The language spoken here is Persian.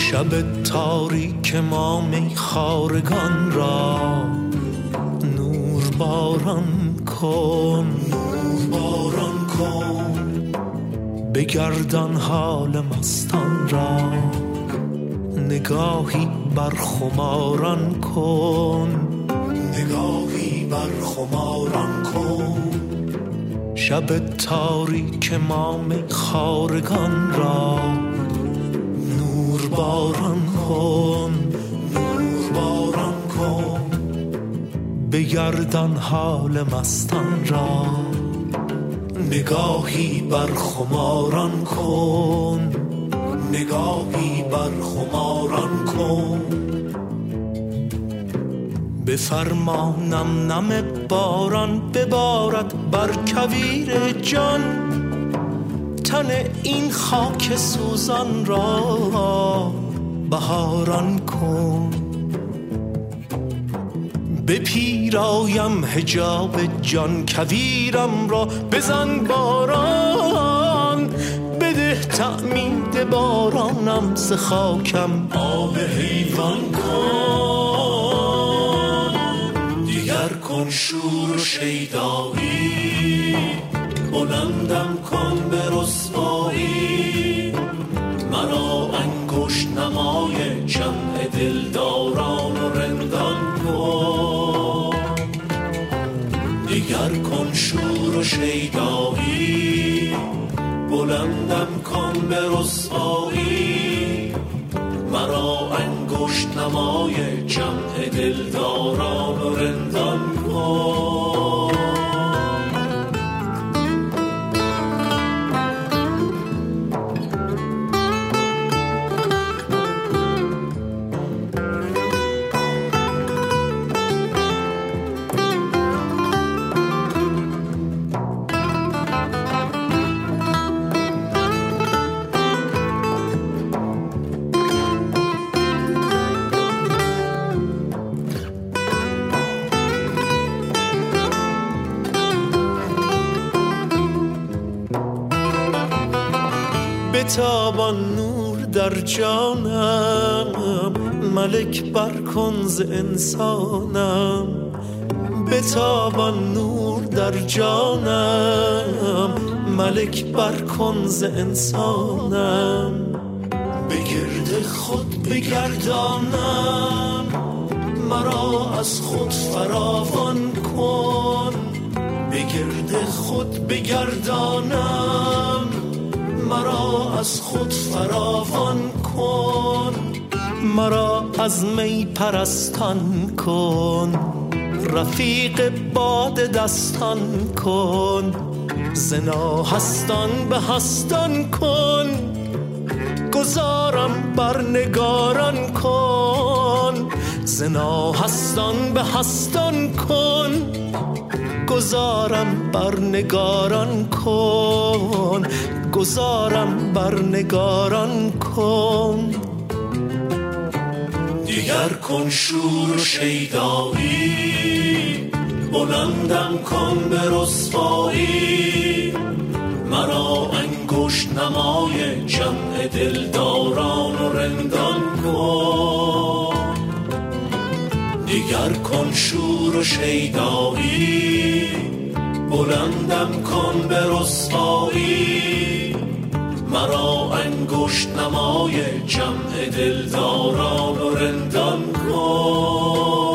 شب تاریک ما میخوارگان را نور باران کن، نور باران کن، بگردان حال مستان را نگاهی بر خماران کن، نگاهی بر خماران کن. شب تاریک ما میخوارگان را نور باران کن، نور باران کن، بگردان حال مستان را نگاهی بر خماران کن، نگاهی بر خماران کن. بفرما نم نم باران ببارد بر کویر جان، تن این خاک سوزان را بهاران کن. بپیرایم حجاب جان کویرم را بزن باران، بده تعمید بارانم ز خاکم آب حیوان کن. دیگر کن شور و شیدایی، بلندم کن به رسوایی، مرا انگشت نمای جمع دلداران و رندان کن. دیگر کن شور و شیدایی، بلندم کن به رسوایی، مرا انگشت نمای جمع دلداران و رندان کن. بتابان نور در جانم، ملک برکن ز انسانم. بتابان نور در جانم، ملک برکن ز انسانم. بگرد خود بگردانم، مرا از خود فراوان کن. بگرد خود بگردانم، مرا از خود فراوان کن. مرا از می پرستان کن، رفیق باد دستان کن. زنا هستان به هستان کن، گذارم بر نگاران کن. زنا هستان به هستان کن، گذارم بر نگاران کن. گذارم بر نگاران کن. دیگر کن شور و شیدایی، بلندم کن به رسوایی، مرا انگشت نمای جمع دلداران و رندان کن. دیگر کن شور و شیدایی، بلندم کن به رسوایی، مرا انگشت نمای جمع دلداران و رندان کن.